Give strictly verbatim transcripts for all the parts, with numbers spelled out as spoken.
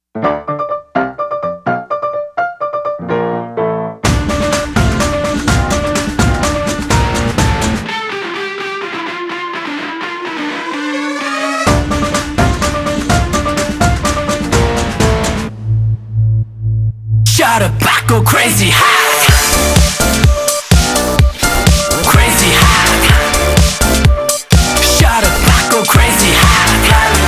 Shut up, I go crazy hot. Crazy hot. Shut up, I go crazy hot.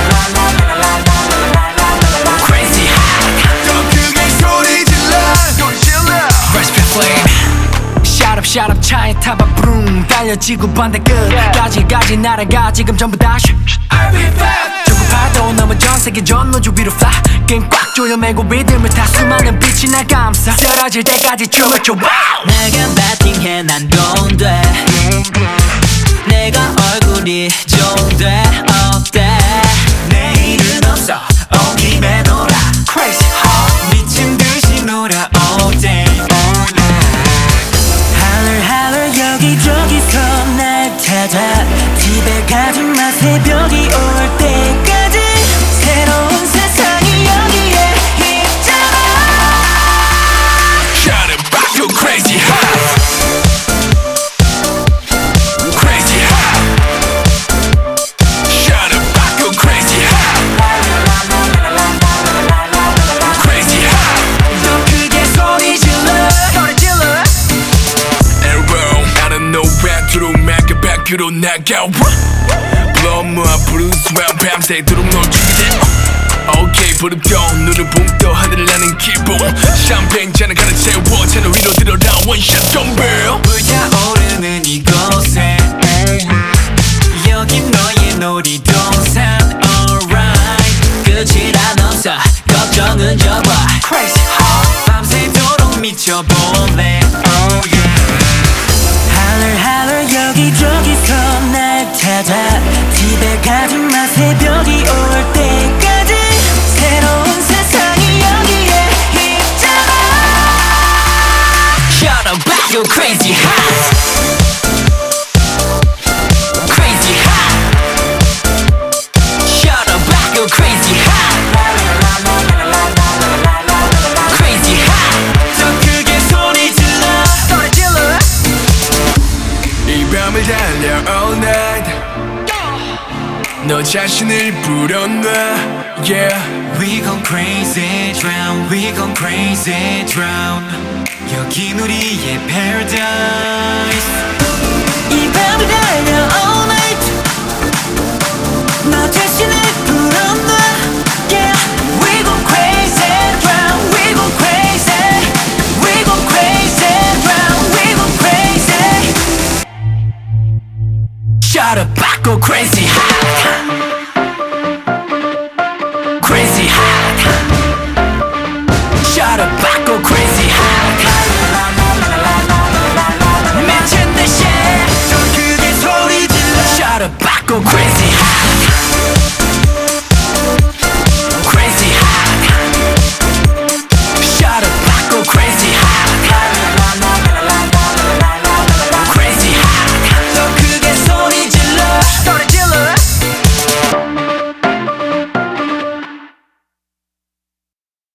Crazy hot. 더 크게 소리 질러 소리 질러 Recipe flame. Shut up, shut up, 차에 타봐 브룸 달려 지구 반대끝까지 까지 날아가 지금 전부 다 I'll be back. 조급하도 넘어 전 세계 전노조 위로 fly 게임 꽉 조여매고 리듬을 타 수많은 빛이 날 감싸 쓰러질 때까지 춤을 춰 wow. 내가 배팅해 난 don't 돼 내가 얼굴이 좀 돼 어때 내일은 없어 온 김에 놀아 Crazy hot. 미친 듯이 놀아 all day all night 하늘 하늘 여기저기서 날 찾아 집에 가지마 새벽이 올 때까지 새로운 세상이 여기에 있잖아 Shut up, I go crazy hot Crazy hot Shut up, I go crazy hot Crazy hot 더 크게 소리 질러 소리 질러 Arrow out of nowhere 들어오면 그 밖으로 나가 Blow my blues ram 밤새도록 널 죽이대 Okay 부릅도 눈을 붕떠 하늘을 나는 기분 샴페인 잔을 가득 채워 채널 위로 들어라 원샷 덤벨 불타오르는 이곳에 여긴 너의 놀이동산 alright 끝이란 없어 걱정은 접어 Crazy hot. 밤새도록 미쳐볼래 oh yeah 하늘 하늘 여기저기서 날 찾아 집에 가지마 새벽이 올 때까지 새로운 세상이 여기에 있잖아 Shut up, I go crazy hot Crazy hot Shut up, I go crazy hot Crazy hot 더 크게 소리 질러 소리 질러 이 밤을 달려 all night 너 자신을 불어넣어 Yeah We gon' crazy drown We gon' crazy drown 여긴 우리의 paradise 이 밤을 달려 all night 너 자신을 불어넣어